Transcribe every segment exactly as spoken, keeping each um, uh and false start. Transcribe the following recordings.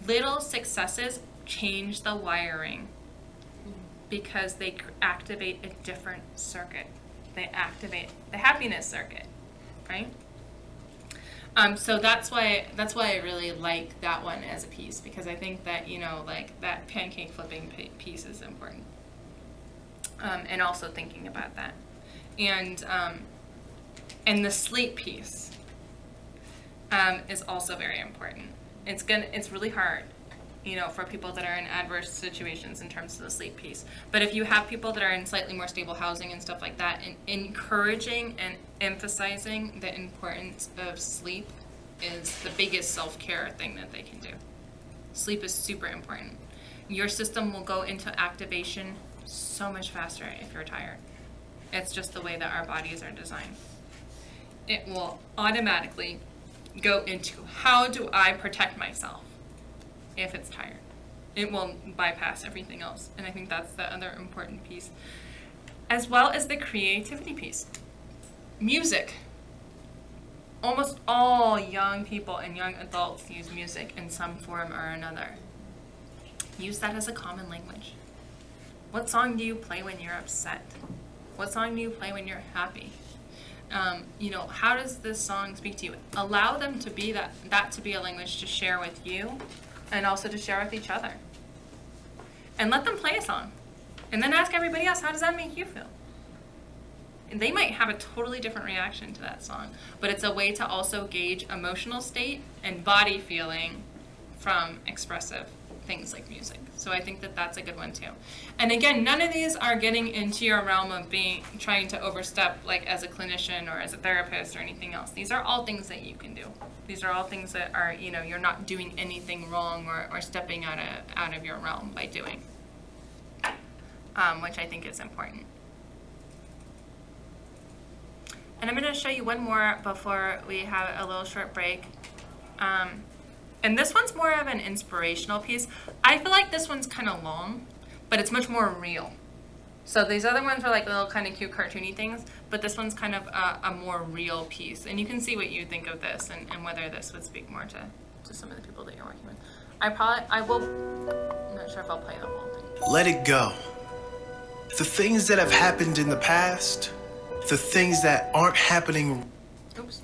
little successes change the wiring because they activate a different circuit. They activate the happiness circuit, right? Um, so that's why that's why I really like that one as a piece, because I think that, you know, like that pancake flipping piece is important, um, and also thinking about that, and um, and the sleep piece um, is also very important. It's gonna it's really hard, you know, for people that are in adverse situations in terms of the sleep piece. But if you have people that are in slightly more stable housing and stuff like that, and encouraging and emphasizing the importance of sleep is the biggest self-care thing that they can do. Sleep is super important. Your system will go into activation so much faster if you're tired. It's just the way that our bodies are designed. It will automatically go into, how do I protect myself if it's tired? It will bypass everything else. And I think that's the other important piece, as well as the creativity piece. Music. Almost all young people and young adults use music in some form or another. Use that as a common language. What song do you play when you're upset? What song do you play when you're happy? Um, you know, how does this song speak to you? Allow them to be that, that to be a language to share with you, and also to share with each other. And let them play a song. And then ask everybody else, how does that make you feel? And they might have a totally different reaction to that song, but it's a way to also gauge emotional state and body feeling from expressive things like music. So I think that that's a good one too. And again, none of these are getting into your realm of being, trying to overstep like as a clinician or as a therapist or anything else. These are all things that you can do. These are all things that are, you know, you're not doing anything wrong or, or stepping out of, out of your realm by doing, um, which I think is important. And I'm going to show you one more before we have a little short break. Um, and this one's more of an inspirational piece. I feel like this one's kind of long, but it's much more real. So these other ones are like little kind of cute cartoony things, but this one's kind of a, a more real piece. And you can see what you think of this and, and whether this would speak more to, to some of the people that you're working with. I probably, I will, I'm not sure if I'll play the whole thing. Let it go. The things that have happened in the past, the things that aren't happening Oops.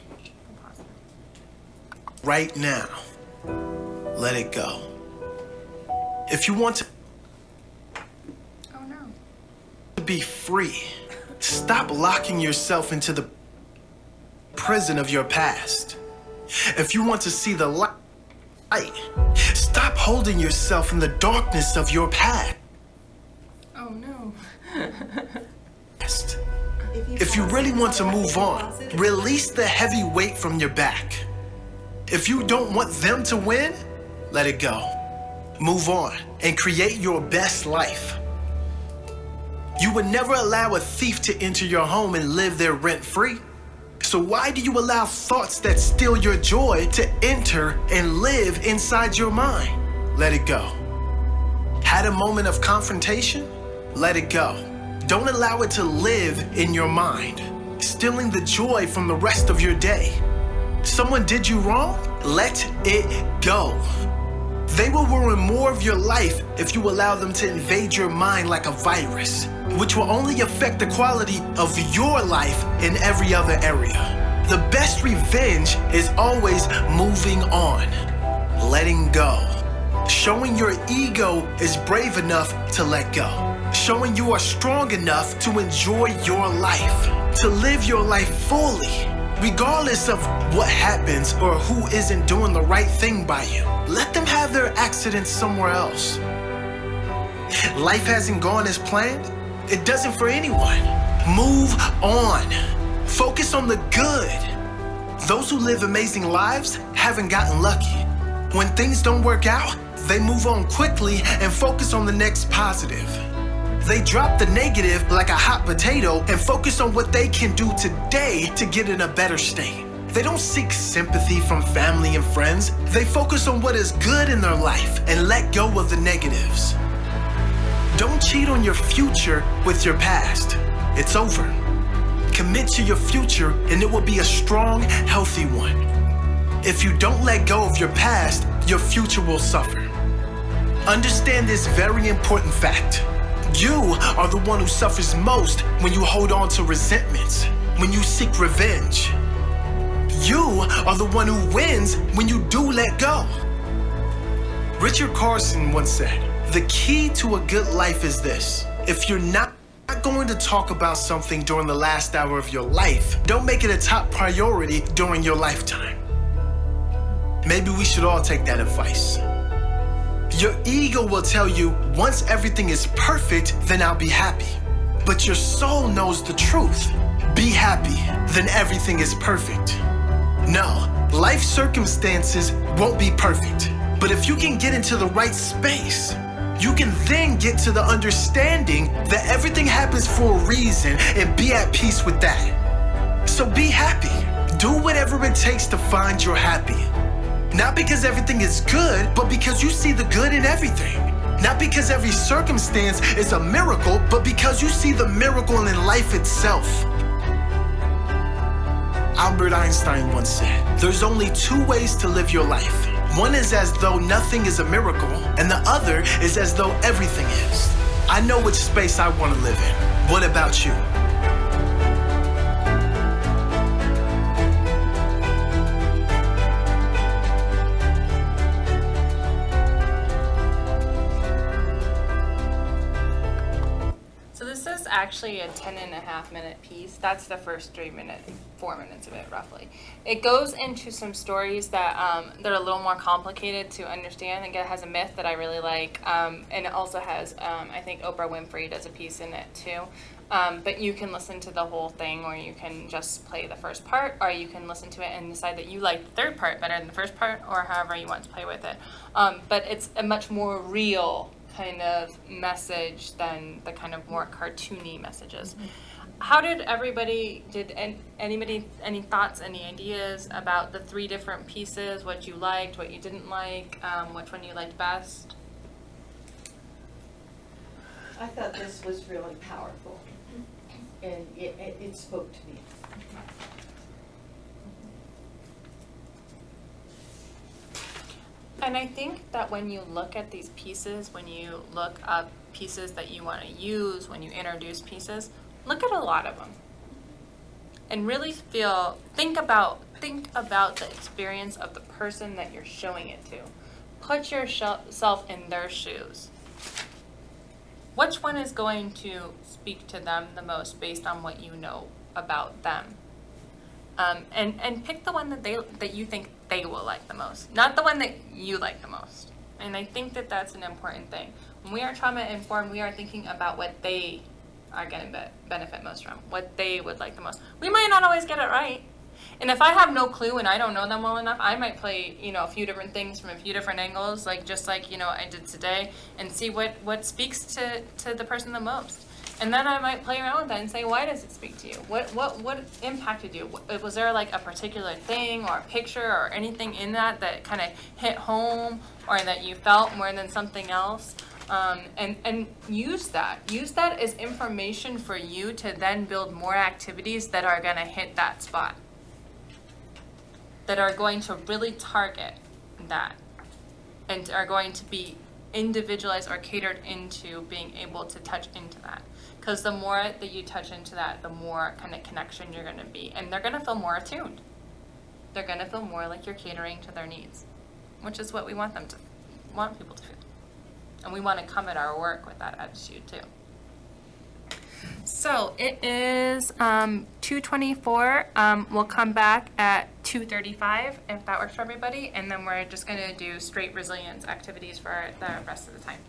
right now, let it go. If you want to oh, no. be free, stop locking yourself into the prison of your past. If you want to see the light, stop holding yourself in the darkness of your past. Oh no. If you really want to move on, release the heavy weight from your back. If you don't want them to win, let it go. Move on and create your best life. You would never allow a thief to enter your home and live there rent-free. So why do you allow thoughts that steal your joy to enter and live inside your mind? Let it go. Had a moment of confrontation? Let it go. Don't allow it to live in your mind, stealing the joy from the rest of your day. Someone did you wrong? Let it go. They will ruin more of your life if you allow them to invade your mind like a virus, which will only affect the quality of your life in every other area. The best revenge is always moving on, letting go. Showing your ego is brave enough to let go. Showing you are strong enough to enjoy your life, to live your life fully, regardless of what happens or who isn't doing the right thing by you. Let them have their accidents somewhere else. Life hasn't gone as planned. It doesn't for anyone. Move on. Focus on the good. Those who live amazing lives haven't gotten lucky. When things don't work out, they move on quickly and focus on the next positive. They drop the negative like a hot potato and focus on what they can do today to get in a better state. They don't seek sympathy from family and friends. They focus on what is good in their life and let go of the negatives. Don't cheat on your future with your past. It's over. Commit to your future and it will be a strong, healthy one. If you don't let go of your past, your future will suffer. Understand this very important fact. You are the one who suffers most when you hold on to resentments, when you seek revenge. You are the one who wins when you do let go. Richard Carson once said, the key to a good life is this: if you're not going to talk about something during the last hour of your life, don't make it a top priority during your lifetime. Maybe we should all take that advice. Your ego will tell you, once everything is perfect, then I'll be happy. But your soul knows the truth. Be happy, then everything is perfect. No, life circumstances won't be perfect. But if you can get into the right space, you can then get to the understanding that everything happens for a reason and be at peace with that. So be happy. Do whatever it takes to find your happy. Not because everything is good, but because you see the good in everything. Not because every circumstance is a miracle, but because you see the miracle in life itself. Albert Einstein once said, there's only two ways to live your life. One is as though nothing is a miracle, and the other is as though everything is. I know which space I want to live in. What about you? Actually a ten and a half minute piece. That's the first three minutes, four minutes of it roughly. It goes into some stories that um, that are a little more complicated to understand. Again, it has a myth that I really like, um, and it also has, um, I think Oprah Winfrey does a piece in it too. Um, but you can listen to the whole thing, or you can just play the first part, or you can listen to it and decide that you like the third part better than the first part, or however you want to play with it. Um, but it's a much more real kind of message than the kind of more cartoony messages. Mm-hmm. How did everybody, did anybody, any thoughts, any ideas about the three different pieces, what you liked, what you didn't like, um, which one you liked best? I thought this was really powerful, and it, it, it spoke to me. And I think that when you look at these pieces, when you look up pieces that you want to use, when you introduce pieces, look at a lot of them. And really feel, think about, think about the experience of the person that you're showing it to. Put yourself in their shoes. Which one is going to speak to them the most based on what you know about them? Um, and, and pick the one that they that you think they will like the most, not the one that you like the most. And I think that that's an important thing. When we are trauma informed, we are thinking about what they are going to be benefit most from, what they would like the most. We might not always get it right. And if I have no clue and I don't know them well enough, I might play, you know, a few different things from a few different angles, like just like, you know, I did today, and see what, what speaks to, to the person the most. And then I might play around with that and say, why does it speak to you? What what what impacted you? Was there like a particular thing or a picture or anything in that that kind of hit home, or that you felt more than something else? Um, and, and use that. Use that as information for you to then build more activities that are going to hit that spot, that are going to really target that, and are going to be individualized or catered into being able to touch into that. Because the more that you touch into that, the more kind of connection you're going to be. And they're going to feel more attuned. They're going to feel more like you're catering to their needs, which is what we want them to, want people to feel. And we want to come at our work with that attitude too. So it is um, two twenty-four. Um, we'll come back at two thirty-five if that works for everybody. And then we're just going to do straight resilience activities for the rest of the time.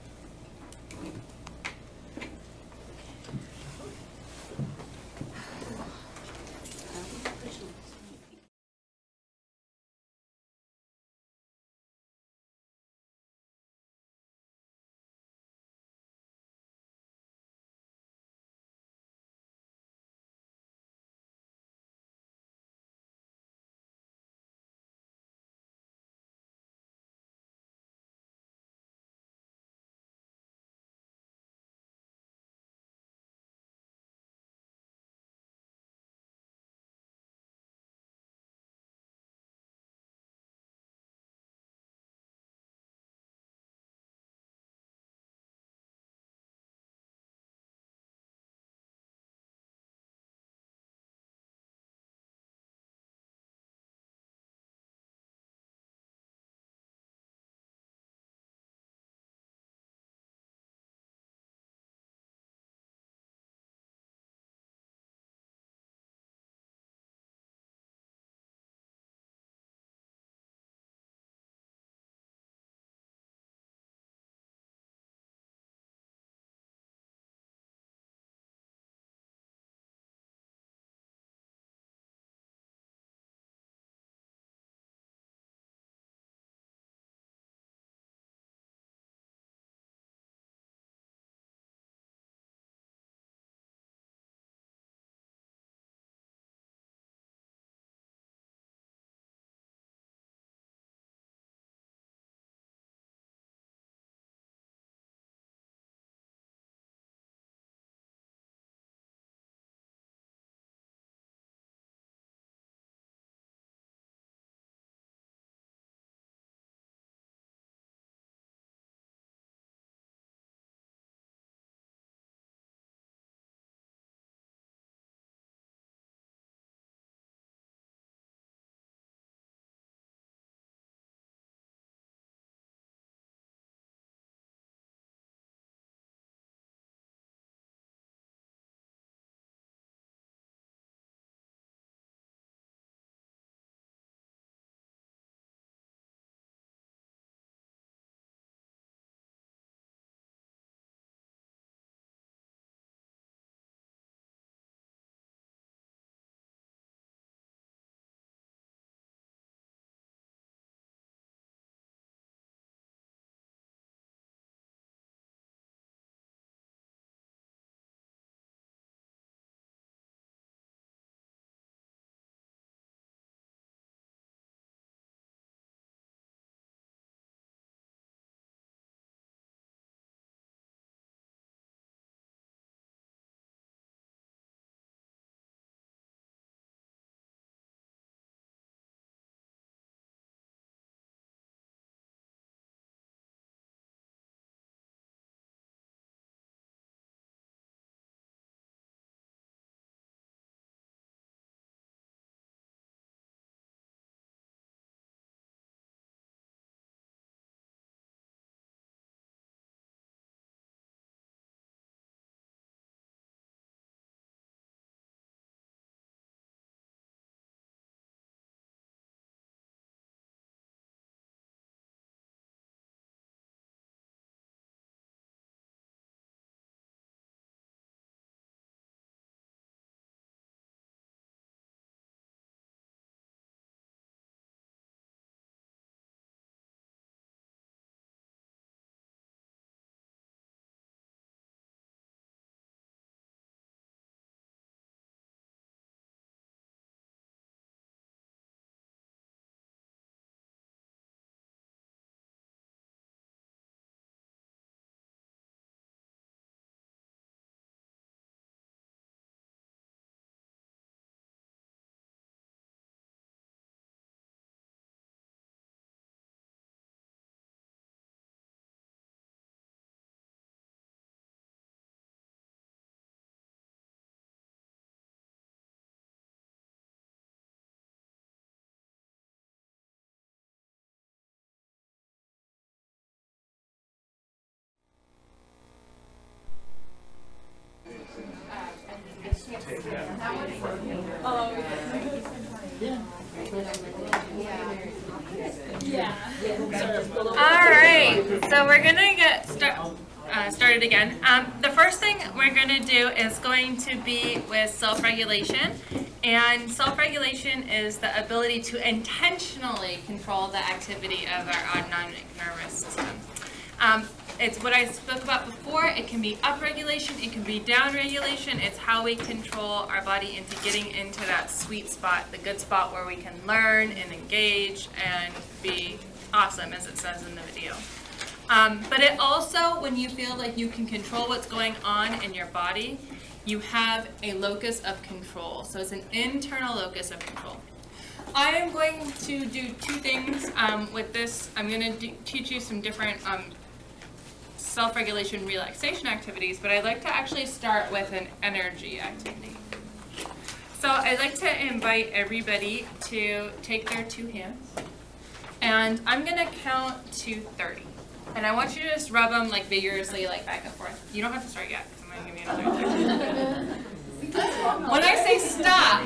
All right, so we're gonna get start, uh, started again. Um, the first thing we're gonna do is going to be with self-regulation, and self-regulation is the ability to intentionally control the activity of our autonomic nervous system. Um, it's what I spoke about before. It can be up-regulation, it can be down-regulation. It's how we control our body into getting into that sweet spot, the good spot where we can learn and engage and be awesome, as it says in the video. Um, but it also, when you feel like you can control what's going on in your body, you have a locus of control. So it's an internal locus of control. I am going to do two things um, with this. I'm going to teach you some different um, self-regulation relaxation activities, but I'd like to actually start with an energy activity. So I'd like to invite everybody to take their two hands, and I'm going to count to thirty. And I want you to just rub them like vigorously, like back and forth. You don't have to start yet, because I'm going to give you another thirty. When I say stop,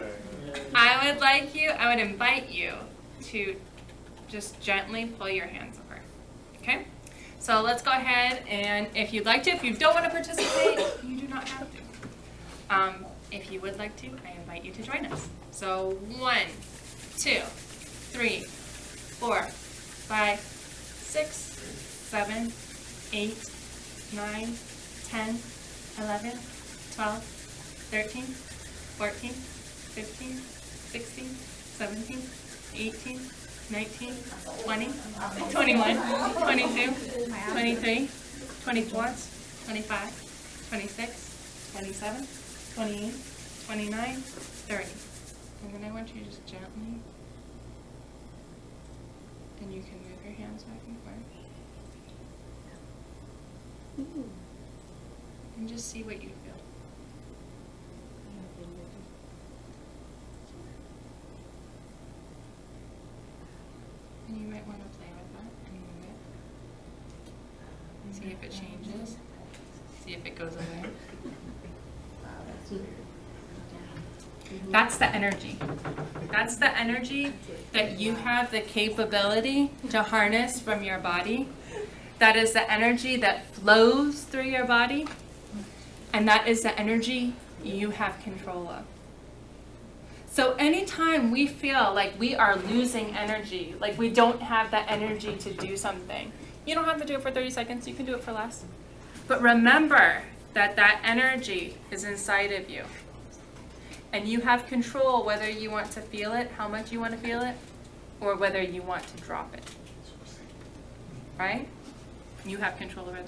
I would like you, I would invite you to just gently pull your hands apart. Okay? So let's go ahead, and if you'd like to, if you don't want to participate, you do not have to. Um, if you would like to, I invite you to join us. So one, two, three, four, five, six, seven, eight, nine, ten, eleven, twelve, thirteen, fourteen, fifteen, sixteen, seventeen, eighteen, nineteen, twenty, twenty-one, twenty-two, twenty-three, twenty-four, twenty-five, twenty-six, twenty-seven, twenty-eight, twenty-nine, thirty. And then I want you to just gently, and you can move your hands back and forth. And just see what you feel. And you might want to play with that and move it. See if it changes. See if it goes away. That's the energy. That's the energy that you have the capability to harness from your body. That is the energy that flows through your body. And that is the energy you have control of. So anytime we feel like we are losing energy, like we don't have that energy to do something, you don't have to do it for thirty seconds, you can do it for less. But remember that that energy is inside of you. And you have control whether you want to feel it, how much you want to feel it, or whether you want to drop it. Right? You have control over that.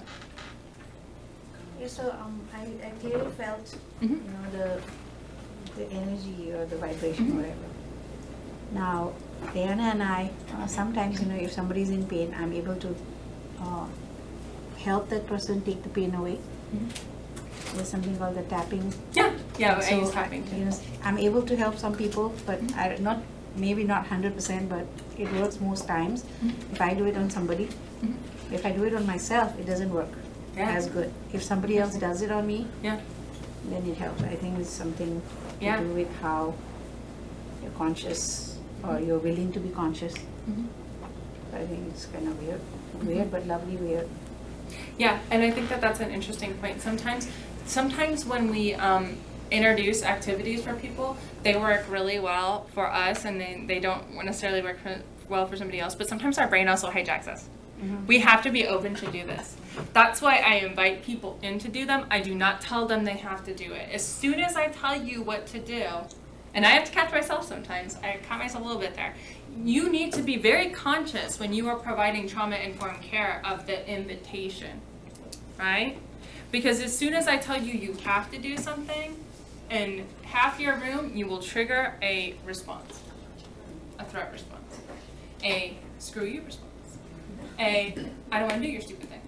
Yeah, so um, I, I clearly felt, Mm-hmm. you know, the the energy or the vibration, mm-hmm. whatever. Now, Diana and I, uh, sometimes, you know, if somebody's in pain, I'm able to uh, help that person take the pain away. Mm-hmm. There's something called the tapping. Yeah, yeah, so I use tapping too. You know, I'm able to help some people, but mm-hmm. I not maybe not one hundred percent, but it works most times. Mm-hmm. If I do it on somebody, mm-hmm. if I do it on myself, it doesn't work yeah. as good. If somebody else does it on me, yeah. then it helps. I think it's something to yeah. do with how you're conscious or you're willing to be conscious. Mm-hmm. I think it's kind of weird, weird but lovely weird. Yeah, and I think that that's an interesting point. Sometimes, sometimes when we um, introduce activities for people, they work really well for us, and they they don't necessarily work for, well for somebody else. But sometimes our brain also hijacks us. Mm-hmm. We have to be open to do this. That's why I invite people in to do them. I do not tell them they have to do it. As soon as I tell you what to do, and I have to catch myself sometimes, I caught myself a little bit there, you need to be very conscious when you are providing trauma-informed care of the invitation, right? Because as soon as I tell you you have to do something, in half your room, you will trigger a response, a threat response, a screw you response, a I don't want to do your stupid thing,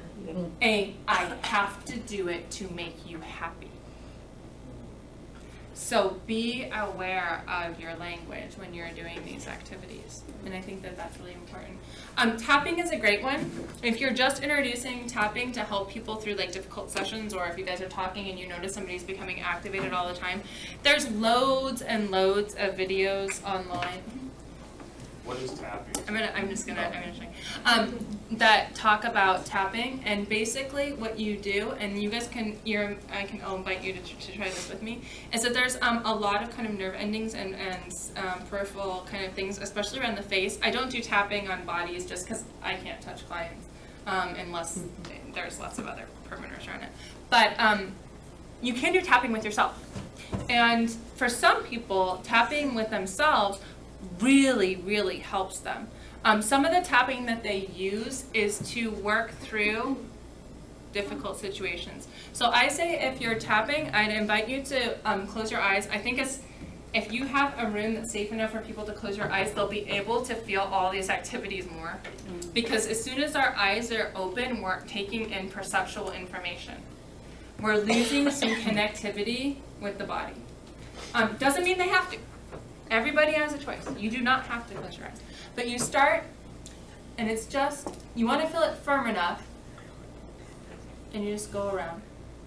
a I have to do it to make you happy. So be aware of your language when you're doing these activities. And I think that that's really important. Um, tapping is a great one. If you're just introducing tapping to help people through like difficult sessions, or if you guys are talking and you notice somebody's becoming activated all the time, there's loads and loads of videos online. What is tapping? I'm gonna. I'm just gonna. I'm gonna show you. Um, that talk about tapping, and basically what you do, and you guys can. You're. I can. I'll invite you to, to try this with me. Is that there's um, a lot of kind of nerve endings and and um, peripheral kind of things, especially around the face. I don't do tapping on bodies just because I can't touch clients um, unless there's lots of other perimeters around it. But um, you can do tapping with yourself, and for some people, tapping with themselves really, really helps them. Um, some of the tapping that they use is to work through difficult situations. So I say if you're tapping, I'd invite you to um, close your eyes. I think it's, if you have a room that's safe enough for people to close your eyes, they'll be able to feel all these activities more. Because as soon as our eyes are open, we're taking in perceptual information. We're losing some connectivity with the body. Um, doesn't mean they have to. Everybody has a choice. You do not have to close your eyes. But you start, and it's just, you want to feel it firm enough, and you just go around.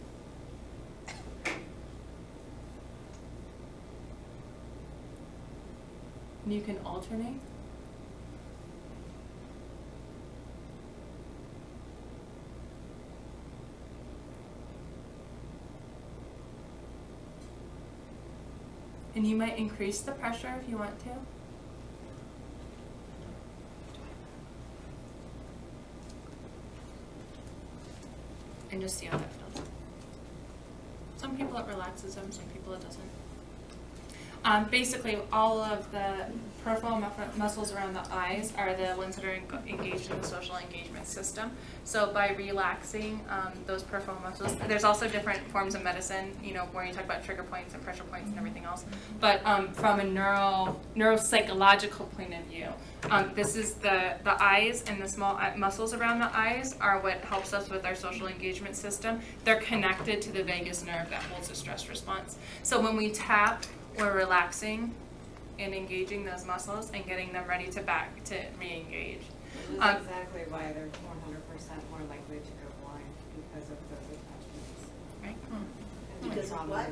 And you can alternate. And you might increase the pressure if you want to. And just see how that feels. Some people it relaxes them, some people it doesn't. Um, basically, all of the peripheral muscles around the eyes are the ones that are engaged in the social engagement system. So by relaxing um, those peripheral muscles, there's also different forms of medicine, you know, where you talk about trigger points and pressure points and everything else. But um, from a neuro, neuropsychological point of view, um, this is the, the eyes and the small muscles around the eyes are what helps us with our social engagement system. They're connected to the vagus nerve that holds the stress response. So when we tap, we're relaxing and engaging those muscles and getting them ready to back to re-engage. This is um, exactly why they're one hundred percent more likely to go blind, because of those attachments. Right. Hmm. Because of what?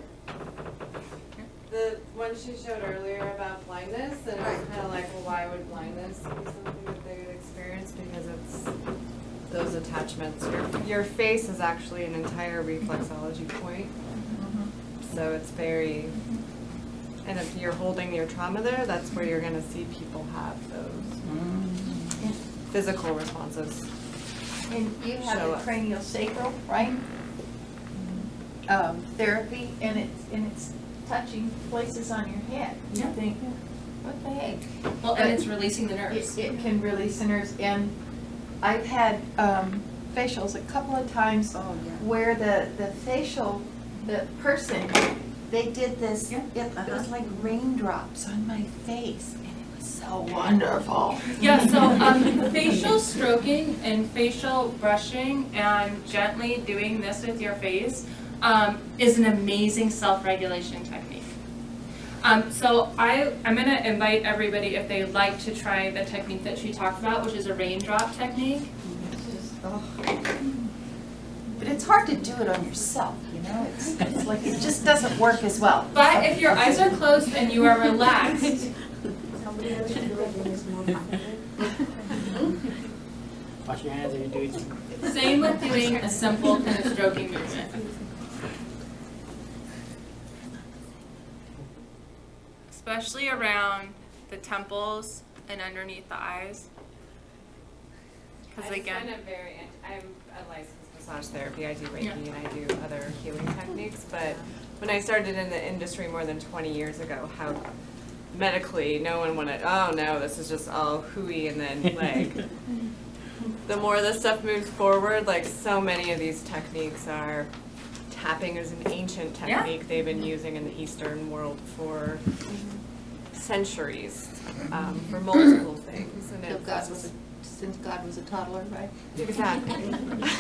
The one she showed earlier about blindness, and right. it's kind of like, well, why would blindness be something that they would experience? Because it's those attachments. Your, your face is actually an entire reflexology point. Mm-hmm. So it's very... And if you're holding your trauma there, that's where you're going to see people have those mm-hmm. physical responses. And you have the craniosacral, right? Mm-hmm. um, therapy, and it's and it's touching places on your head. You yeah. think, what the heck? Well, and it's releasing the nerves. It, it can release the nerves, and I've had um, facials a couple of times oh, yeah. where the the facial, the person. They did this, yeah. it, uh-huh. it was like raindrops on my face, and it was so wonderful. Yeah, so um, facial stroking and facial brushing and gently doing this with your face um, is an amazing self-regulation technique. Um, so I, I'm going to invite everybody, if they'd like, to try the technique that she talked about, which is a raindrop technique. It's just, oh. But it's hard to do it on yourself, you know? It's, it's like, it just doesn't work as well. But if your eyes are closed and you are relaxed, wash your hands and you do it. Same with doing a simple kind of stroking movement. Especially around the temples and underneath the eyes. Because again, I'm very, I'm a licensed massage therapy. I do Reiki yeah. and I do other healing techniques. But when I started in the industry more than twenty years ago, how medically no one wanted, oh no, this is just all hooey, and then like the more this stuff moves forward, like so many of these techniques are, tapping is an ancient technique yeah. they've been using in the Eastern world for centuries, um, for multiple things. And it's, God was a, since God was a toddler, right? Exactly.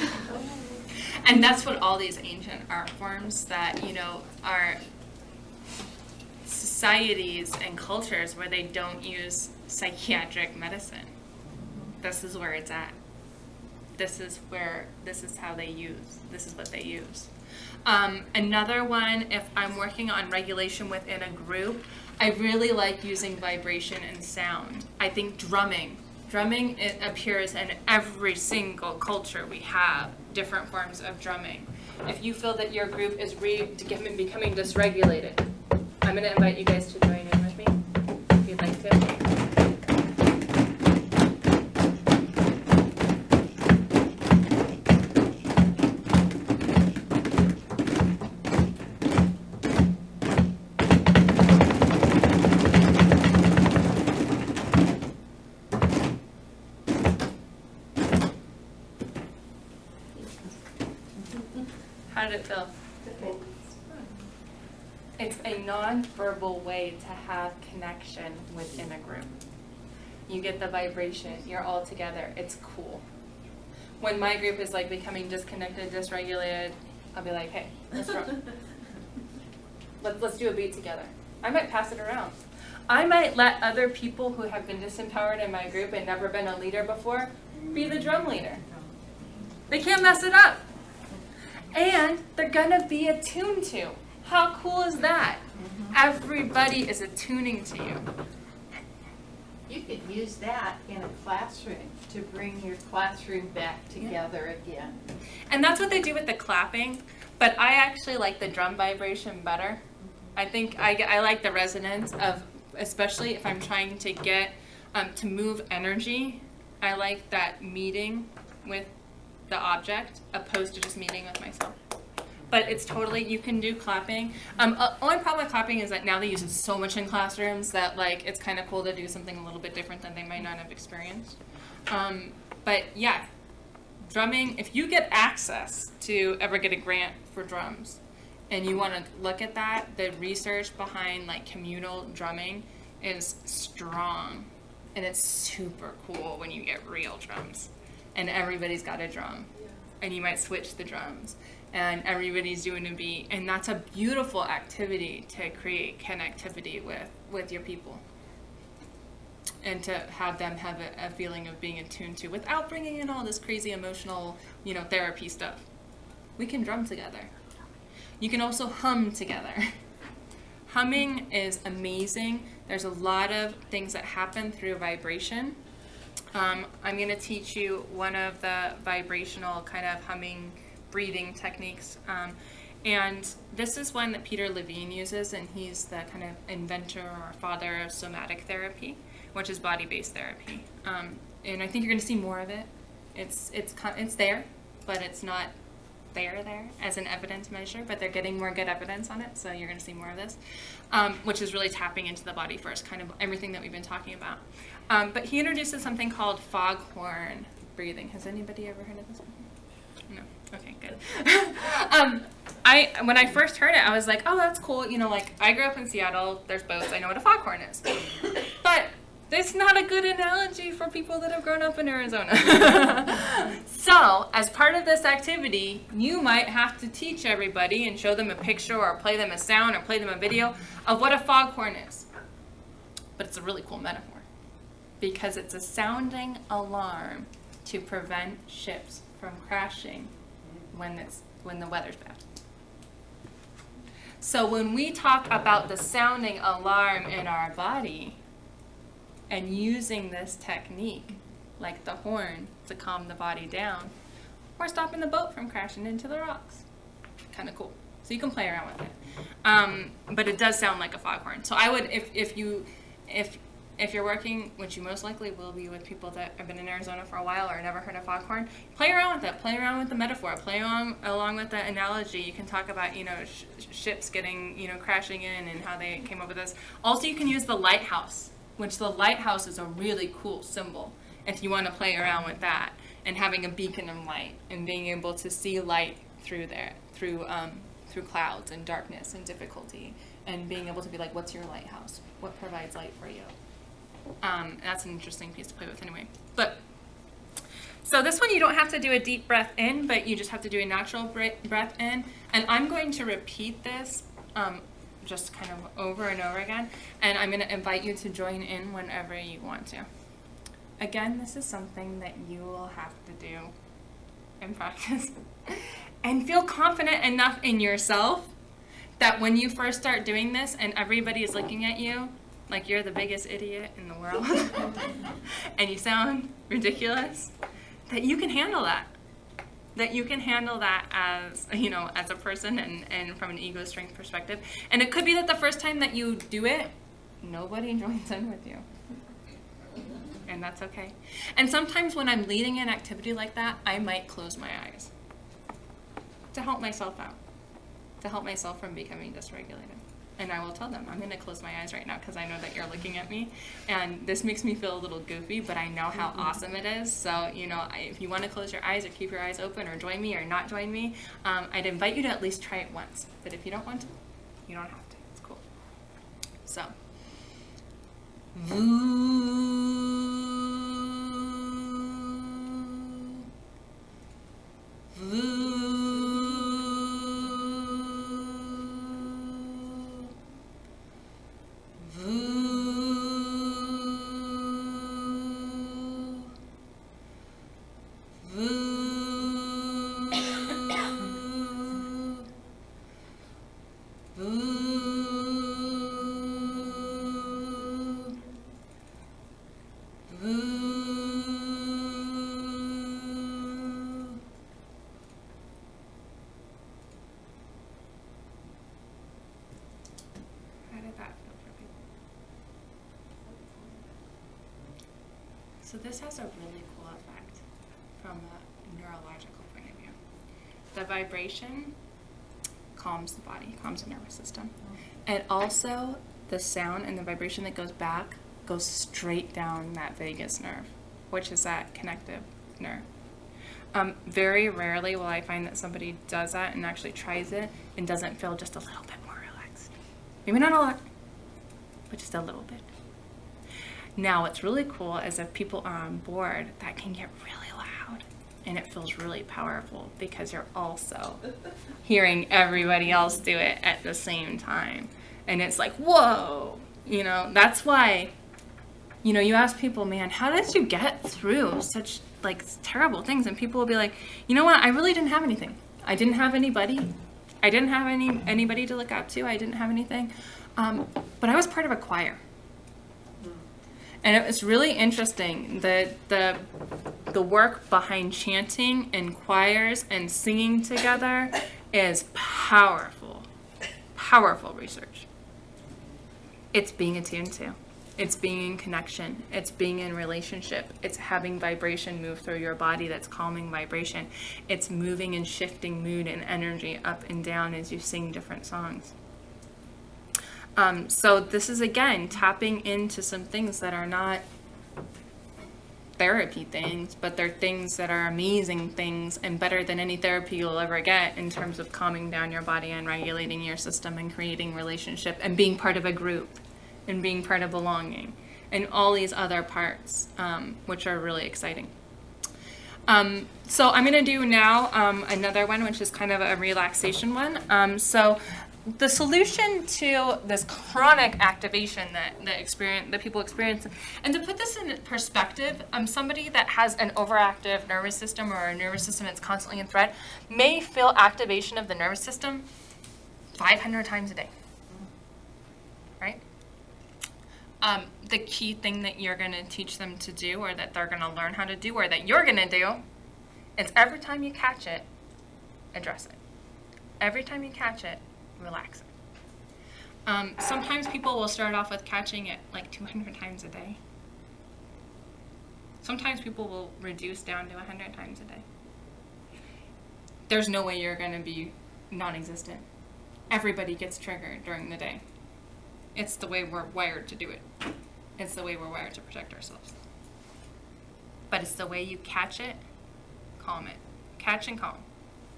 And that's what all these ancient art forms that, you know, are societies and cultures where they don't use psychiatric medicine. This is where it's at. This is where, this is how they use, this is what they use. Um, another one, if I'm working on regulation within a group, I really like using vibration and sound. I think drumming. Drumming, it appears in every single culture we have, different forms of drumming. If you feel that your group is re becoming dysregulated, I'm going to invite you guys to join in with me, if you'd like to. How did it feel? It's a non-verbal way to have connection within a group. You get the vibration, you're all together, it's cool. When my group is like becoming disconnected, dysregulated, I'll be like, hey, let's drum. Let's, let's do a beat together. I might pass it around. I might let other people who have been disempowered in my group and never been a leader before be the drum leader. They can't mess it up. And they're gonna be attuned to. How cool is that? Mm-hmm. Everybody is attuning to you. You could use that in a classroom to bring your classroom back together yeah. again. And that's what they do with the clapping, but I actually like the drum vibration better. I think I, I like the resonance of, especially if I'm trying to get, um, to move energy, I like that meeting with the object opposed to just meeting with myself. But it's totally, you can do clapping. Um, uh, only problem with clapping is that now they use it so much in classrooms that like it's kind of cool to do something a little bit different than they might not have experienced. Um, but yeah, drumming, if you get access to ever get a grant for drums and you want to look at that, the research behind like communal drumming is strong. And it's super cool when you get real drums. And everybody's got a drum, and you might switch the drums, and everybody's doing a beat, and that's a beautiful activity to create connectivity with, with your people, and to have them have a, a feeling of being attuned to without bringing in all this crazy emotional, you know, therapy stuff. We can drum together. You can also hum together. Humming is amazing. There's a lot of things that happen through vibration. Um, I'm going to teach you one of the vibrational kind of humming breathing techniques. Um, and this is one that Peter Levine uses, and he's the kind of inventor or father of somatic therapy, which is body-based therapy. Um, and I think you're going to see more of it. It's, it's, it's there, but it's not there there as an evidence measure, but they're getting more good evidence on it, so you're going to see more of this, um, which is really tapping into the body first, kind of everything that we've been talking about. Um, but he introduces something called foghorn breathing. Has anybody ever heard of this before? No. Okay, good. um, I when I first heard it, I was like, oh, that's cool. You know, like I grew up in Seattle. There's boats. I know what a foghorn is. But it's not a good analogy for people that have grown up in Arizona. So, as part of this activity, you might have to teach everybody and show them a picture or play them a sound or play them a video of what a foghorn is. But it's a really cool metaphor because it's a sounding alarm to prevent ships from crashing when it's when the weather's bad. So when we talk about the sounding alarm in our body, and using this technique, like the horn, to calm the body down, or stopping the boat from crashing into the rocks. Kind of cool. So you can play around with it. Um, but it does sound like a foghorn. So I would, if, if you, if, if you're working, which you most likely will be with people that have been in Arizona for a while or never heard of foghorn, play around with it. Play around with the metaphor. Play along, along with the analogy. You can talk about, you know, sh ships getting, you know, crashing in and how they came up with this. Also, you can use the lighthouse, which the lighthouse is a really cool symbol if you want to play around with that, and having a beacon of light and being able to see light through there, through um, through clouds and darkness and difficulty, and being able to be like, what's your lighthouse? What provides light for you? Um, that's an interesting piece to play with anyway. But so this one, you don't have to do a deep breath in, but you just have to do a natural breath in. And I'm going to repeat this um, just kind of over and over again. And I'm going to invite you to join in whenever you want to. Again, this is something that you will have to do in practice. And feel confident enough in yourself that when you first start doing this and everybody is looking at you like you're the biggest idiot in the world and you sound ridiculous, that you can handle that. That you can handle that as, you know, as a person and, and from an ego strength perspective. And it could be that the first time that you do it, nobody joins in with you. And that's okay. And sometimes when I'm leading an activity like that, I might close my eyes to help myself out, to help myself from becoming dysregulated. And I will tell them, I'm going to close my eyes right now because I know that you're looking at me. And this makes me feel a little goofy, but I know how awesome it is. So, you know, I, if you want to close your eyes or keep your eyes open or join me or not join me, um, I'd invite you to at least try it once. But if you don't want to, you don't have to. It's cool. So, voo, voo. So this has a really cool effect from a neurological point of view. The vibration calms the body, calms the nervous system. And also the sound and the vibration that goes back goes straight down that vagus nerve, which is that connective nerve. Um, very rarely will I find that somebody does that and actually tries it and doesn't feel just a little bit more relaxed. Maybe not a lot, but just a little bit. Now, what's really cool is if people are on board, that can get really loud and it feels really powerful because you're also hearing everybody else do it at the same time. And it's like, whoa, you know, that's why, you know, you ask people, man, how did you get through such like terrible things? And people will be like, you know what, I really didn't have anything. I didn't have anybody. I didn't have any anybody to look up to. I didn't have anything. Um, but I was part of a choir. And it was really interesting that the, the work behind chanting and choirs and singing together is powerful, powerful research. It's being attuned to. It's being in connection. It's being in relationship. It's having vibration move through your body that's calming vibration. It's moving and shifting mood and energy up and down as you sing different songs. Um, so this is, again, tapping into some things that are not therapy things, but they're things that are amazing things and better than any therapy you'll ever get in terms of calming down your body and regulating your system and creating relationship and being part of a group and being part of belonging and all these other parts, um, which are really exciting. Um, so I'm going to do now um, another one, which is kind of a relaxation one. Um, so the solution to this chronic activation that that experience that people experience, and to put this in perspective, um, somebody that has an overactive nervous system or a nervous system that's constantly in threat may feel activation of the nervous system five hundred times a day, right? Um, the key thing that you're going to teach them to do, or that they're going to learn how to do, or that you're going to do, is every time you catch it, address it. Every time you catch it, relax it. Um, sometimes people will start off with catching it like two hundred times a day. Sometimes people will reduce down to one hundred times a day. There's no way you're going to be non-existent. Everybody gets triggered during the day. It's the way we're wired to do it. It's the way we're wired to protect ourselves. But it's the way you catch it, calm it. Catch and calm.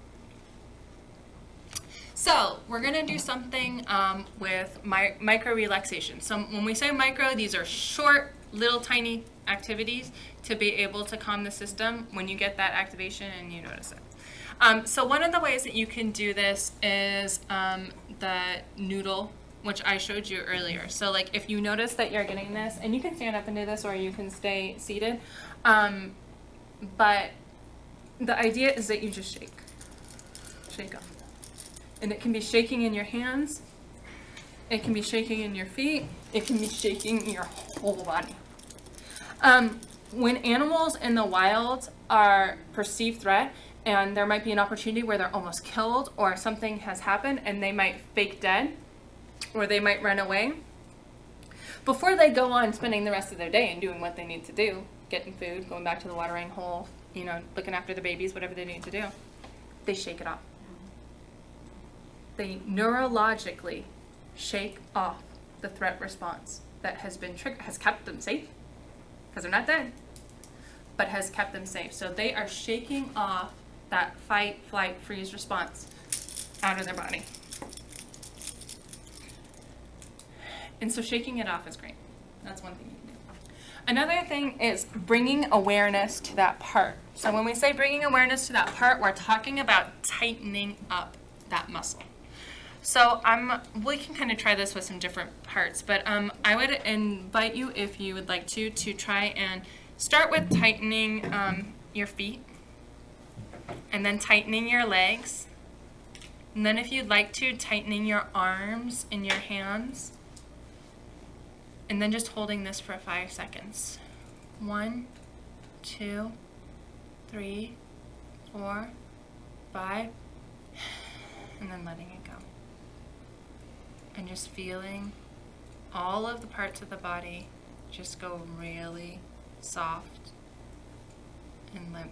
So we're going to do something um, with my, micro relaxation. So when we say micro, these are short, little tiny activities to be able to calm the system when you get that activation and you notice it. Um, so one of the ways that you can do this is um, the noodle which I showed you earlier. So like if you notice that you're getting this, and you can stand up and do this or you can stay seated, um, but the idea is that you just shake. Shake off. And it can be shaking in your hands, it can be shaking in your feet, it can be shaking in your whole body. Um, when animals in the wild are perceived threat, and there might be an opportunity where they're almost killed or something has happened and they might fake dead or they might run away, before they go on spending the rest of their day and doing what they need to do, getting food, going back to the watering hole, you know, looking after the babies, whatever they need to do, they shake it off. They neurologically shake off the threat response that has been triggered, has kept them safe, because they're not dead, but has kept them safe. So they are shaking off that fight, flight, freeze response out of their body. And so shaking it off is great. That's one thing you can do. Another thing is bringing awareness to that part. So when we say bringing awareness to that part, we're talking about tightening up that muscle. So I'm, we can kind of try this with some different parts, but um, I would invite you, if you would like to, to try and start with tightening um, your feet, and then tightening your legs, and then if you'd like to, tightening your arms and your hands, and then just holding this for five seconds. One, two, three, four, five, and then letting it go. And just feeling all of the parts of the body just go really soft and limp.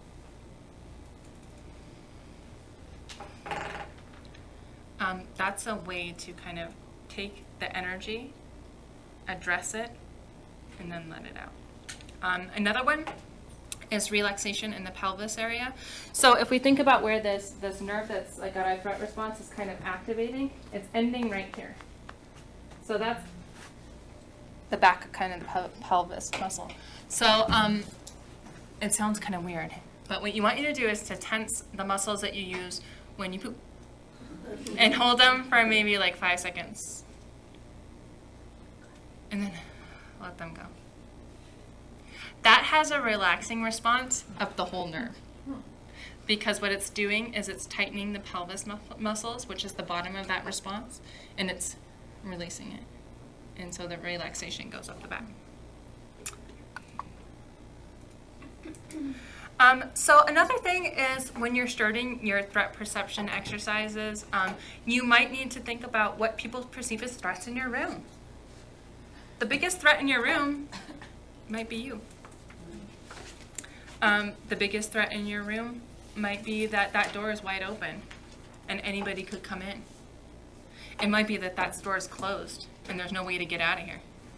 Um, that's a way to kind of take the energy, address it, and then let it out. Um, another one is relaxation in the pelvis area. So if we think about where this, this nerve that's like got our threat response is kind of activating, it's ending right here. So that's the back kind of the pel pelvis muscle. So um, it sounds kind of weird, but what you want you to do is to tense the muscles that you use when you poop and hold them for maybe like five seconds and then let them go. That has a relaxing response of the whole nerve, because what it's doing is it's tightening the pelvis mu muscles, which is the bottom of that response, and it's releasing it. And so the relaxation goes up the back. Um, so another thing is when you're starting your threat perception exercises, um, you might need to think about what people perceive as threats in your room. The biggest threat in your room might be you. Um, the biggest threat in your room might be that that door is wide open and anybody could come in. It might be that that door is closed and there's no way to get out of here.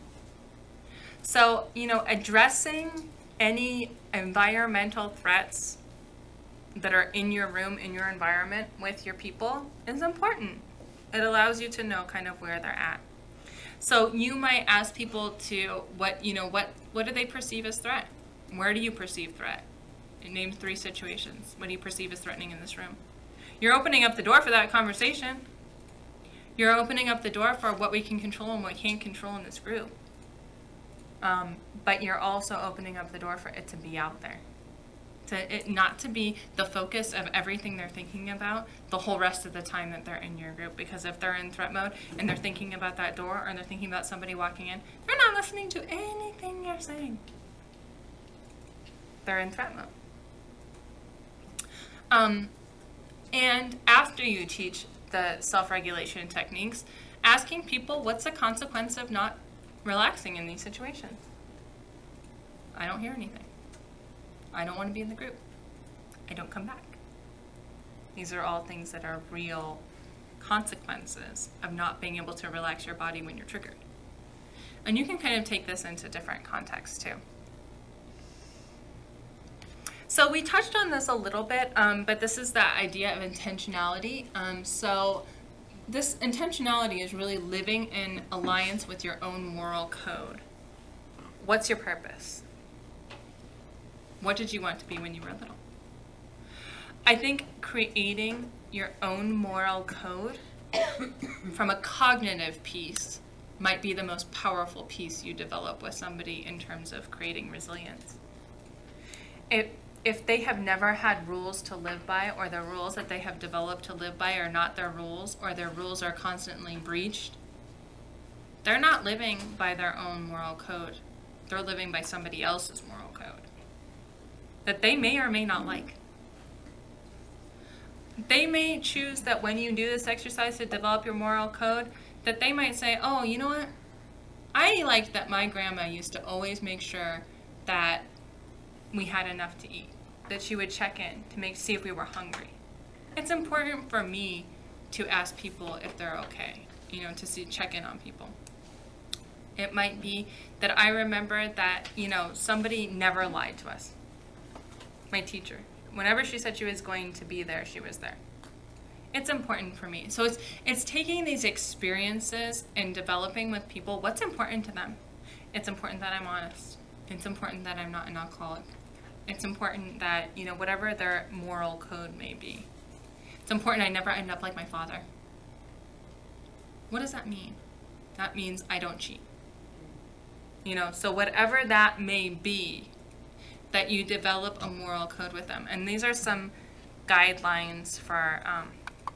So, you know, addressing any environmental threats that are in your room, in your environment with your people is important. It allows you to know kind of where they're at. So you might ask people to, what, you know, what, what do they perceive as threat? Where do you perceive threat? Name three situations. What do you perceive as threatening in this room? You're opening up the door for that conversation. You're opening up the door for what we can control and what we can't control in this group. Um, but you're also opening up the door for it to be out there. To it not to be the focus of everything they're thinking about the whole rest of the time that they're in your group. Because if they're in threat mode and they're thinking about that door or they're thinking about somebody walking in, they're not listening to anything you're saying. They're in threat mode. Um, and after you teach the self-regulation techniques, asking people what's the consequence of not relaxing in these situations. I don't hear anything. I don't want to be in the group. I don't come back. These are all things that are real consequences of not being able to relax your body when you're triggered. And you can kind of take this into different contexts too. So we touched on this a little bit, um, but this is the idea of intentionality. Um, so this intentionality is really living in alliance with your own moral code. What's your purpose? What did you want to be when you were little? I think creating your own moral code from a cognitive piece, might be the most powerful piece you develop with somebody in terms of creating resilience. If, if they have never had rules to live by, or the rules that they have developed to live by are not their rules, or their rules are constantly breached, they're not living by their own moral code. They're living by somebody else's moral code that they may or may not like. They may choose that when you do this exercise to develop your moral code, that they might say, oh, you know what? I liked that my grandma used to always make sure that we had enough to eat, that she would check in to make see if we were hungry. It's important for me to ask people if they're okay, you know, to see check in on people. It might be that I remember that, you know, somebody never lied to us. My teacher. Whenever she said she was going to be there, she was there. It's important for me. So it's it's taking these experiences and developing with people what's important to them. It's important that I'm honest. It's important that I'm not an alcoholic. It's important that, you know, whatever their moral code may be. It's important I never end up like my father. What does that mean? That means I don't cheat. You know, so whatever that may be, that you develop a moral code with them. And these are some guidelines for um,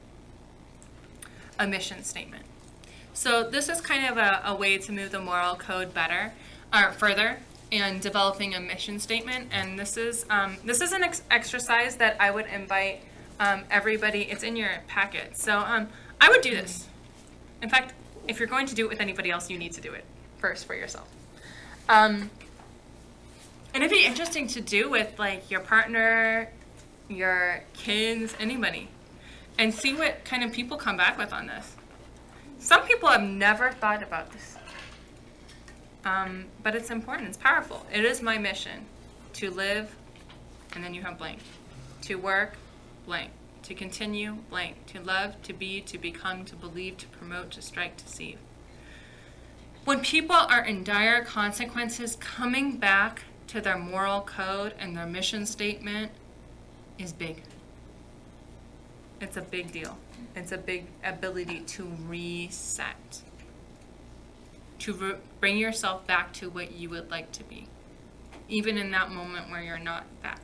a mission statement. So this is kind of a, a way to move the moral code better, or further, in developing a mission statement. And this is um, this is an ex exercise that I would invite um, everybody. It's in your packet. So um, I would do this. In fact, if you're going to do it with anybody else, you need to do it first for yourself. Um, and it'd be interesting to do with like your partner, your kids, anybody, and see what kind of people come back with on this. Some people have never thought about this, um, but it's important, it's powerful. It is my mission to live, and then you have blank, to work, blank, to continue, blank, to love, to be, to become, to believe, to promote, to strike, to seize. When people are in dire consequences, coming back to their moral code and their mission statement is big. It's a big deal. It's a big ability to reset, to re bring yourself back to what you would like to be, even in that moment where you're not that.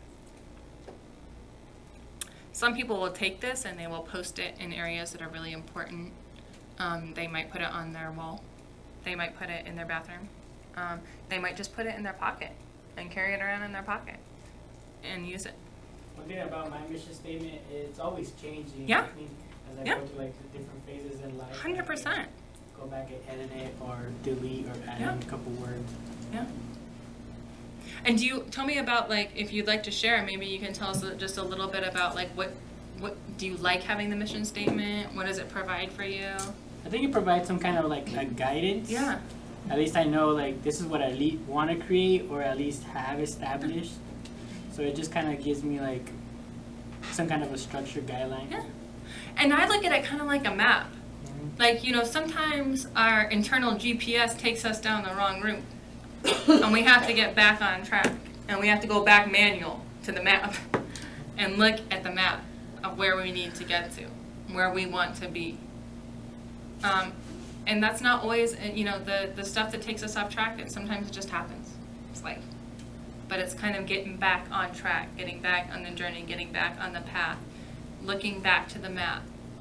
Some people will take this and they will post it in areas that are really important. Um, they might put it on their wall. They might put it in their bathroom. Um, they might just put it in their pocket and carry it around in their pocket and use it. One thing about my mission statement is it's always changing. Yeah. I mean, as I Yeah. go through like the different phases in life. one hundred percent. Go back and edit it or delete or add Yeah. in a couple words. Yeah. And do you tell me about, like, if you'd like to share, maybe you can tell us just a little bit about like what what do you like having the mission statement? What does it provide for you? I think it provides some kind of like a guidance. Yeah. At least I know like this is what I le want to create or at least have established. So it just kind of gives me like some kind of a structured guideline. Yeah. And I look at it kind of like a map. Mm-hmm. Like, you know, sometimes our internal G P S takes us down the wrong route. And we have to get back on track. And we have to go back manual to the map and look at the map of where we need to get to, where we want to be. Um, and that's not always, you know, the, the stuff that takes us off track. It sometimes it just happens. It's life. But it's kind of getting back on track, getting back on the journey, getting back on the path, looking back to the map.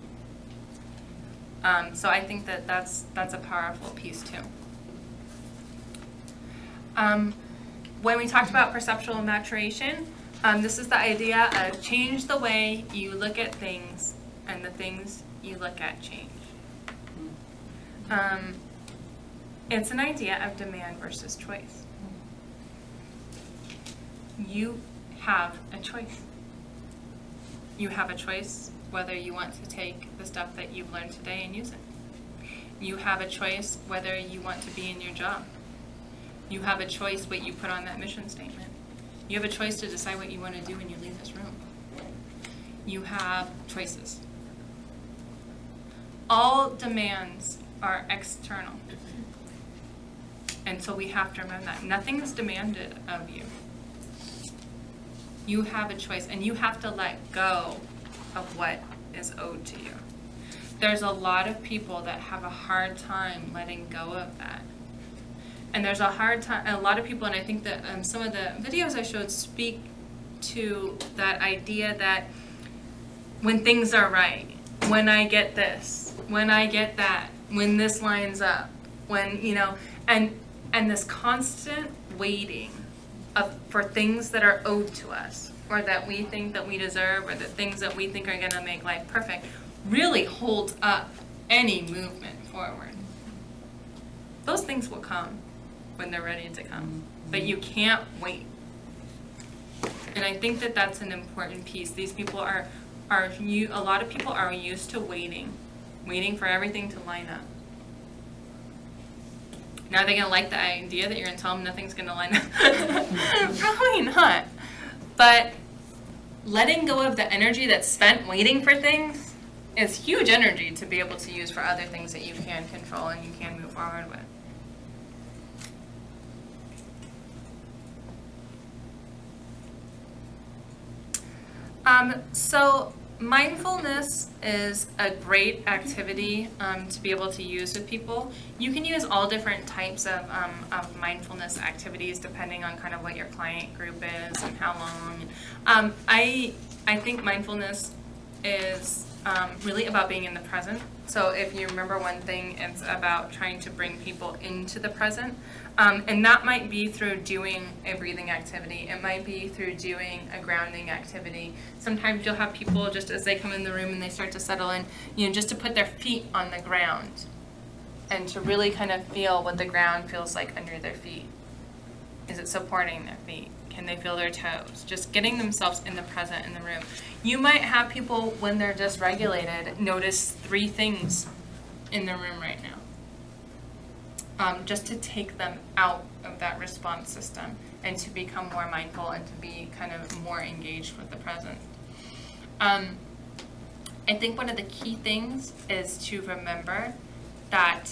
Um, so I think that that's, that's a powerful piece too. Um, when we talked about perceptual maturation, um, this is the idea of change the way you look at things and the things you look at change. Um, it's an idea of demand versus choice. You have a choice. You have a choice whether you want to take the stuff that you've learned today and use it. You have a choice whether you want to be in your job. You have a choice what you put on that mission statement. You have a choice to decide what you want to do when you leave this room. You have choices. All demands are external. And so we have to remember that. Nothing is demanded of you. You have a choice, and you have to let go of what is owed to you. there's a lot of people that have a hard time letting go of that. And there's a hard time, a lot of people, and I think that um, some of the videos I showed speak to that idea that when things are right, when I get this, when I get that, when this lines up, when, you know, and and this constant waiting of, for things that are owed to us, or that we think that we deserve, or the things that we think are going to make life perfect, really holds up any movement forward. Those things will come when they're ready to come, but you can't wait. And I think that that's an important piece. These people are, are you, a lot of people are used to waiting, waiting for everything to line up. Now are they going to like the idea that you're going to tell them nothing's going to line up? Probably not. But letting go of the energy that's spent waiting for things is huge energy to be able to use for other things that you can control and you can move forward with. Um, so mindfulness is a great activity um, to be able to use with people. You can use all different types of, um, of mindfulness activities depending on kind of what your client group is and how long. Um, I, I think mindfulness is um, really about being in the present. So if you remember one thing, it's about trying to bring people into the present. Um, and that might be through doing a breathing activity. It might be through doing a grounding activity. Sometimes you'll have people, just as they come in the room and they start to settle in, you know, just to put their feet on the ground and to really kind of feel what the ground feels like under their feet. Is it supporting their feet? Can they feel their toes? Just getting themselves in the present in the room. You might have people, when they're dysregulated, notice three things in the room right now. Um, just to take them out of that response system and to become more mindful and to be kind of more engaged with the present. Um, I think one of the key things is to remember that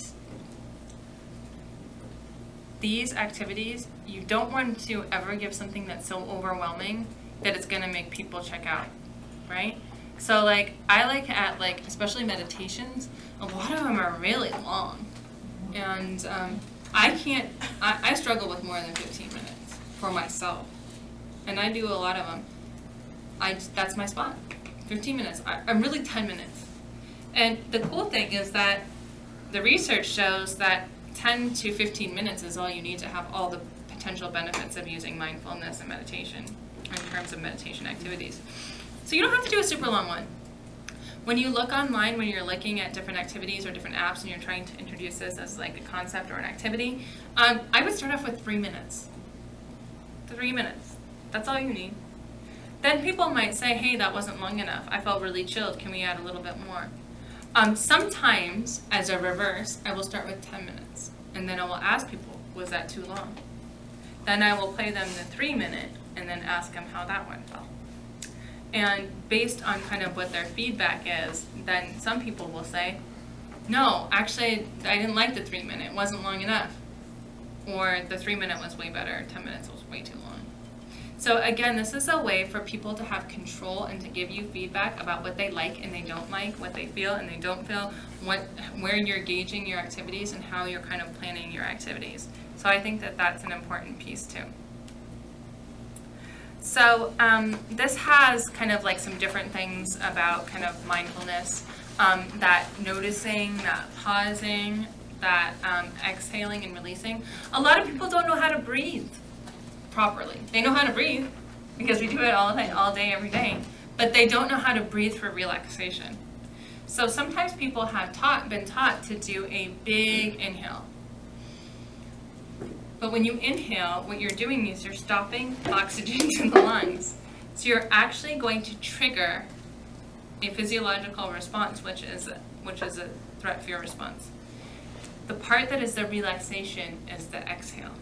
these activities, you don't want to ever give something that's so overwhelming that it's going to make people check out, right? So like, I like at like, especially meditations, a lot of them are really long. And um, I can't, I, I struggle with more than fifteen minutes for myself. And I do a lot of them. I, that's my spot, fifteen minutes. I, I'm really ten minutes. And the cool thing is that the research shows that ten to fifteen minutes is all you need to have all the potential benefits of using mindfulness and meditation in terms of meditation activities. So you don't have to do a super long one. When you look online, when you're looking at different activities or different apps and you're trying to introduce this as like a concept or an activity, um, I would start off with three minutes. Three minutes. That's all you need. Then people might say, hey, that wasn't long enough. I felt really chilled. Can we add a little bit more? Um, sometimes, as a reverse, I will start with ten minutes. And then I will ask people, was that too long? Then I will play them the three minute and then ask them how that one felt. And based on kind of what their feedback is, then some people will say, no, actually, I didn't like the three minute, it wasn't long enough. Or the three minute was way better, ten minutes was way too long. So again, this is a way for people to have control and to give you feedback about what they like and they don't like, what they feel and they don't feel, what, where you're gauging your activities and how you're kind of planning your activities. So I think that that's an important piece too. So um, this has kind of like some different things about kind of mindfulness, um, that noticing, that pausing, that um, exhaling and releasing. A lot of people don't know how to breathe properly. They know how to breathe because we do it all day, all day, every day, but they don't know how to breathe for relaxation. So sometimes people have taught, been taught to do a big inhale. But when you inhale, what you're doing is you're stopping oxygen to the lungs. So you're actually going to trigger a physiological response, which is a, which is a threat fear response. The part that is the relaxation is the exhale.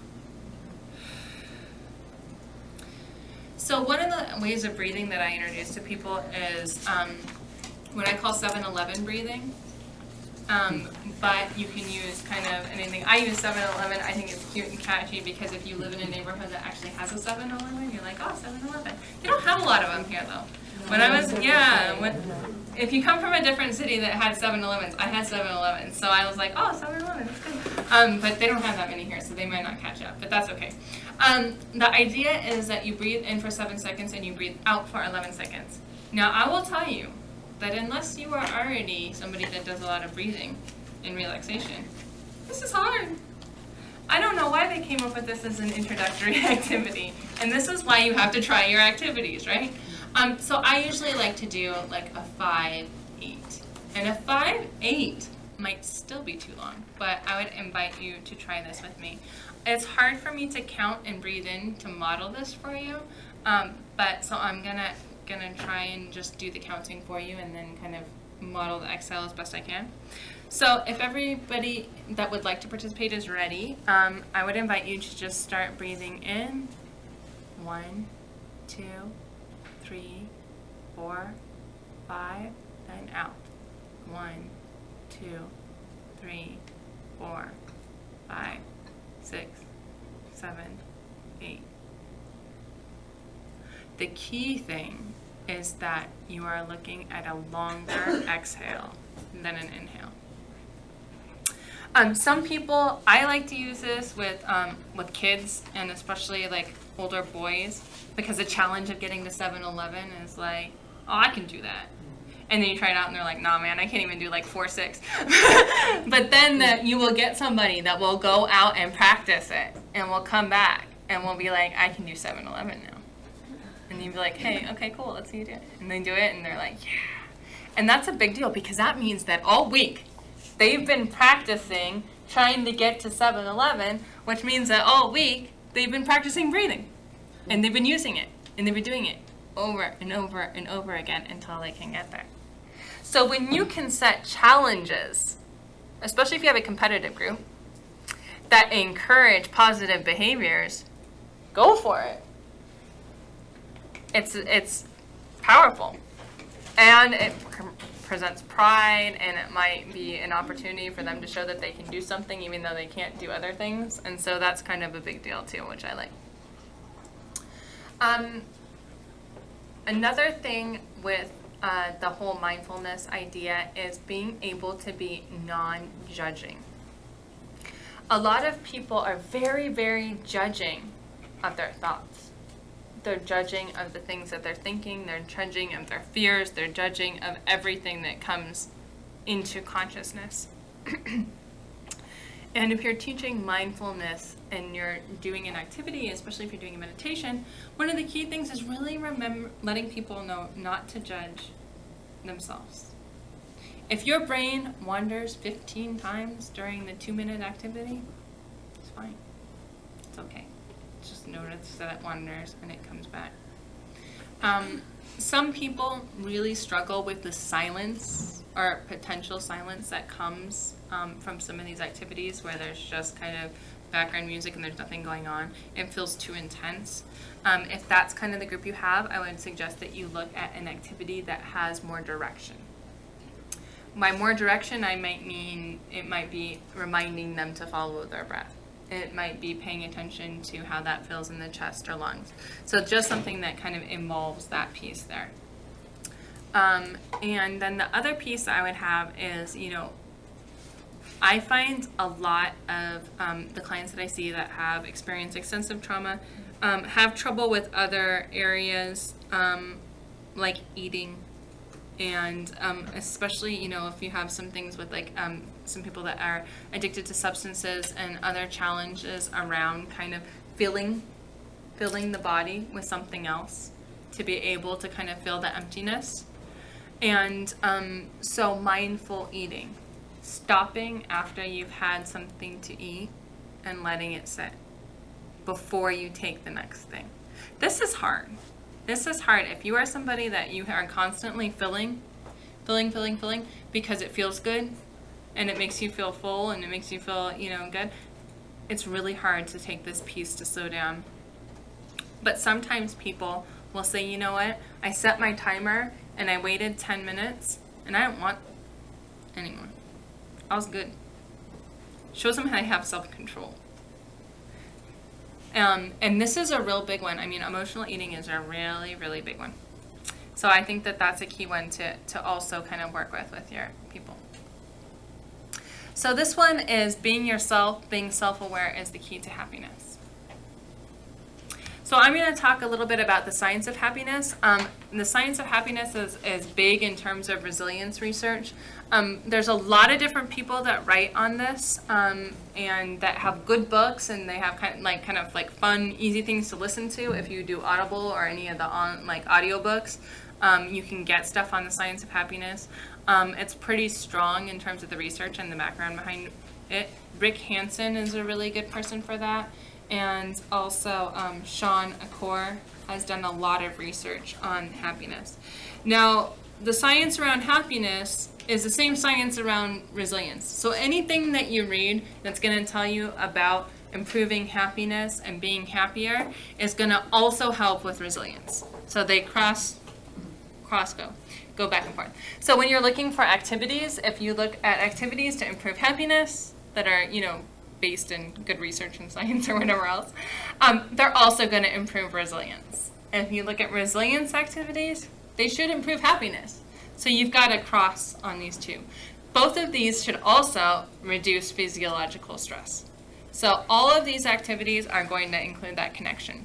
So one of the ways of breathing that I introduce to people is um, what I call seven eleven breathing. Um, but you can use kind of anything. I use seven eleven. I think it's cute and catchy because if you live in a neighborhood that actually has a seven eleven, you're like, oh, seven eleven. They don't have a lot of them here though. When I was, yeah, when, if you come from a different city that had seven elevens, I had seven elevens, so I was like, oh, seven eleven, that's good. Um, but they don't have that many here, so they might not catch up, but that's okay. Um, the idea is that you breathe in for seven seconds and you breathe out for eleven seconds. Now, I will tell you that unless you are already somebody that does a lot of breathing and relaxation, this is hard. I don't know why they came up with this as an introductory activity, and this is why you have to try your activities, right? Um, so I usually like to do like a five, eight, and a five, eight might still be too long, but I would invite you to try this with me. It's hard for me to count and breathe in to model this for you, um, but so I'm gonna gonna try and just do the counting for you and then kind of model the exhale as best I can. So if everybody that would like to participate is ready, um, I would invite you to just start breathing in. One, two, three, four, five, then out. One, two, three, four, five, six, seven, eight. The key thing is that you are looking at a longer exhale than an inhale. Um, some people, I like to use this with um, with kids and especially like older boys because the challenge of getting to seven eleven is like, oh, I can do that. And then you try it out and they're like, nah, man, I can't even do like four six. But then the, you will get somebody that will go out and practice it and will come back and will be like, I can do seven eleven now. And you'd be like, hey, okay, cool, let's see you do it. And they do it and they're like, yeah. And that's a big deal because that means that all week they've been practicing trying to get to seven eleven, which means that all week they've been practicing breathing. And they've been using it. And they've been doing it over and over and over again until they can get there. So when you can set challenges, especially if you have a competitive group, that encourage positive behaviors, go for it. It's, it's powerful. And it presents pride, and it might be an opportunity for them to show that they can do something even though they can't do other things. And so that's kind of a big deal too, which I like. Um, another thing with uh, the whole mindfulness idea is being able to be non-judging. A lot of people are very, very judging of their thoughts. They're judging of the things that they're thinking, they're judging of their fears, they're judging of everything that comes into consciousness. And if you're teaching mindfulness and you're doing an activity, especially if you're doing a meditation, one of the key things is really remember letting people know not to judge themselves. If your brain wanders fifteen times during the two minute activity, it's fine. It's okay. Just notice that it wanders and it comes back. Um, some people really struggle with the silence or potential silence that comes um, from some of these activities where there's just kind of background music and there's nothing going on. It feels too intense. Um, if that's kind of the group you have, I would suggest that you look at an activity that has more direction. By more direction, I might mean it might be reminding them to follow their breath. It might be paying attention to how that feels in the chest or lungs. So just something that kind of involves that piece there. Um, and then the other piece I would have is, you know, I find a lot of um, the clients that I see that have experienced extensive trauma um, have trouble with other areas um, like eating. And um, especially, you know, if you have some things with like um, some people that are addicted to substances and other challenges around kind of filling, filling the body with something else to be able to kind of fill the emptiness. And um, so mindful eating, stopping after you've had something to eat and letting it sit before you take the next thing. This is hard. This is hard. If you are somebody that you are constantly filling, filling, filling, filling, because it feels good and it makes you feel full and it makes you feel, you know, good, it's really hard to take this piece to slow down. But sometimes people will say, you know what, I set my timer and I waited ten minutes and I don't want anymore. I was good. Shows them how they have self-control. Um, and this is a real big one. I mean, emotional eating is a really, really big one. So I think that that's a key one to, to also kind of work with with your people. So this one is being yourself, being self-aware is the key to happiness. So I'm going to talk a little bit about the science of happiness. Um, the science of happiness is, is big in terms of resilience research. Um, there's a lot of different people that write on this um, and that have good books, and they have kind of like kind of like fun, easy things to listen to. If you do Audible or any of the on like audiobooks, um, you can get stuff on the science of happiness. Um, it's pretty strong in terms of the research and the background behind it. Rick Hansen is a really good person for that. And also um, Sean Akor has done a lot of research on happiness. Now, the science around happiness is the same science around resilience. So anything that you read that's going to tell you about improving happiness and being happier is going to also help with resilience. So they cross, cross go, go back and forth. So when you're looking for activities, if you look at activities to improve happiness that are, you know, based in good research and science or whatever else, um, they're also going to improve resilience. And if you look at resilience activities, they should improve happiness. So you've got to cross on these two. Both of these should also reduce physiological stress. So all of these activities are going to include that connection.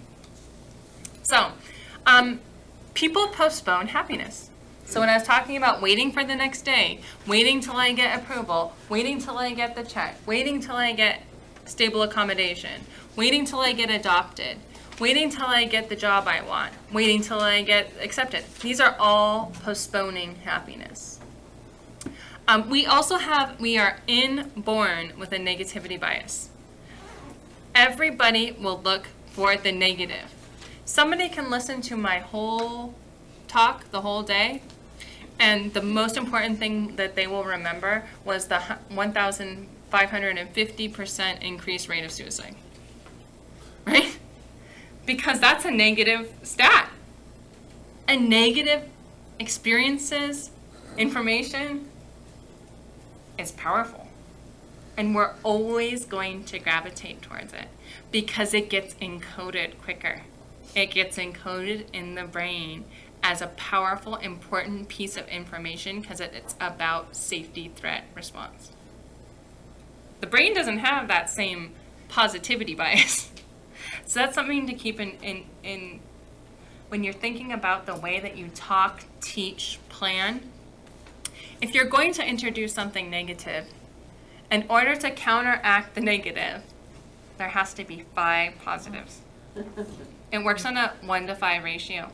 So um, people postpone happiness. So when I was talking about waiting for the next day, waiting till I get approval, waiting till I get the check, waiting till I get stable accommodation, waiting till I get adopted, waiting till I get the job I want, waiting till I get accepted. These are all postponing happiness. Um, we also have, we are inborn with a negativity bias. Everybody will look for the negative. Somebody can listen to my whole talk the whole day, and the most important thing that they will remember was the one thousand five hundred fifty percent increased rate of suicide, right? Because that's a negative stat. A negative experiences, information is powerful. And we're always going to gravitate towards it because it gets encoded quicker. It gets encoded in the brain as a powerful, important piece of information because it's about safety threat response. The brain doesn't have that same positivity bias. So that's something to keep in, in, in when you're thinking about the way that you talk, teach, plan. If you're going to introduce something negative, in order to counteract the negative, there has to be five positives. It works on a one to five ratio.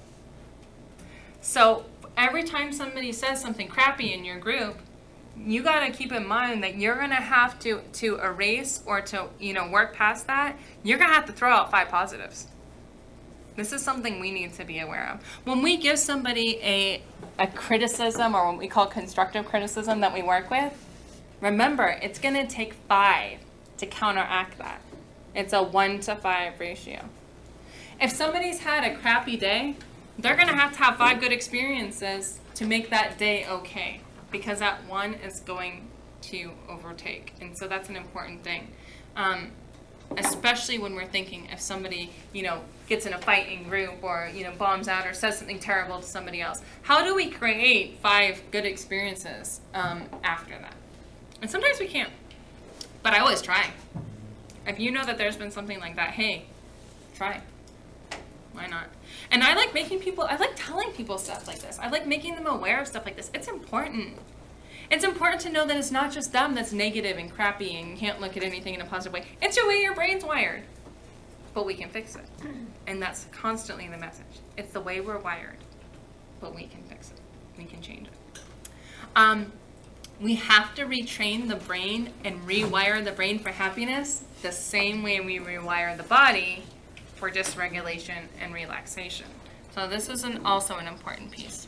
So every time somebody says something crappy in your group, you got to keep in mind that you're going to have to to erase or to, you know, work past that. You're going to have to throw out five positives. This is something we need to be aware of. When we give somebody a a criticism, or what we call constructive criticism that we work with, remember, it's going to take five to counteract that. It's a one to five ratio. If somebody's had a crappy day, they're going to have to have five good experiences to make that day okay, because that one is going to overtake. And so that's an important thing, um, especially when we're thinking if somebody, you know, gets in a fight in group, or, you know, bombs out or says something terrible to somebody else. How do we create five good experiences um, after that? And sometimes we can't, but I always try. If you know that there's been something like that, hey, try. Why not? And I like making people, I like telling people stuff like this. I like making them aware of stuff like this. It's important. It's important to know that it's not just them that's negative and crappy and can't look at anything in a positive way. It's the way your brain's wired. But we can fix it. And that's constantly the message. It's the way we're wired. But we can fix it. We can change it. Um, we have to retrain the brain and rewire the brain for happiness the same way we rewire the body for dysregulation and relaxation. So this is an, also an important piece.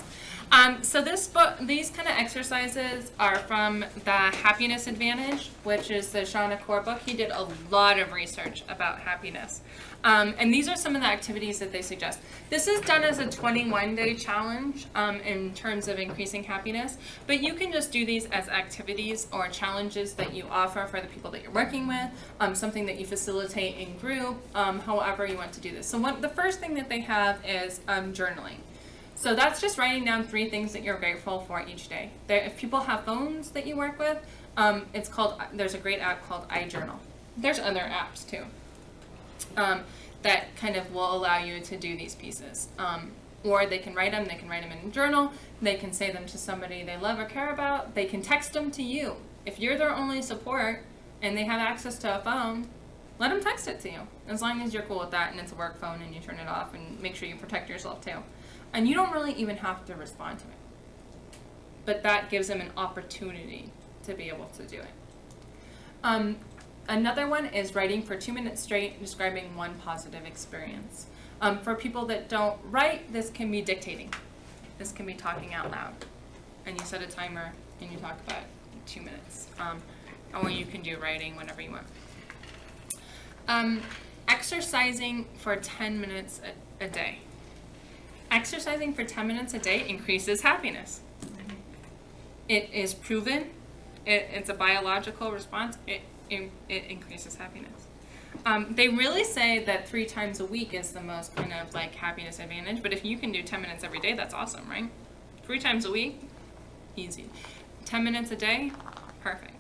Um, so this book, these kind of exercises are from the Happiness Advantage, which is the Sean Akor book. He did a lot of research about happiness. Um, and these are some of the activities that they suggest. This is done as a twenty-one day challenge um, in terms of increasing happiness, but you can just do these as activities or challenges that you offer for the people that you're working with, um, something that you facilitate in group, um, however you want to do this. So one, the first thing that they have is um, journaling. So that's just writing down three things that you're grateful for each day. There, if people have phones that you work with, um, it's called, there's a great app called iJournal. There's other apps too um, that kind of will allow you to do these pieces. Um, or they can write them, they can write them in a journal, they can say them to somebody they love or care about, they can text them to you. If you're their only support and they have access to a phone, let them text it to you, as long as you're cool with that and it's a work phone and you turn it off, and make sure you protect yourself too. And you don't really even have to respond to it. But that gives them an opportunity to be able to do it. Um, another one is writing for two minutes straight, describing one positive experience. Um, for people that don't write, this can be dictating. This can be talking out loud. And you set a timer and you talk about two minutes. Um, or you can do writing whenever you want. Um, exercising for ten minutes a, a day. Exercising for ten minutes a day increases happiness. It is proven. It, it's a biological response. It, it, it increases happiness. Um, they really say that three times a week is the most kind of like happiness advantage, but if you can do ten minutes every day, that's awesome, right? Three times a week, easy. ten minutes a day, perfect.